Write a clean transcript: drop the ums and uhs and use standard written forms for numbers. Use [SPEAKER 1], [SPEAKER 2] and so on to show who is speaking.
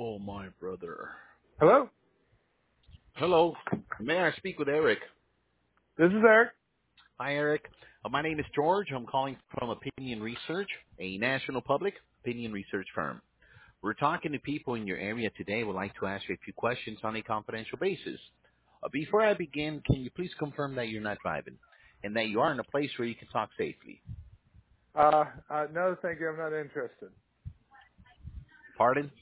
[SPEAKER 1] Oh, my brother.
[SPEAKER 2] Hello,
[SPEAKER 1] Hello. May I speak with Eric?
[SPEAKER 2] this is Eric.
[SPEAKER 1] Hi, Eric. My name is George. I'm calling from Opinion Research, a national public opinion research firm. We're talking to people in your area today. Would like to ask you a few questions on a confidential basis. Before I begin, can you please confirm that you're not driving and that you are in a place where you can talk safely?
[SPEAKER 2] No, thank you. I'm not interested.
[SPEAKER 1] Pardon?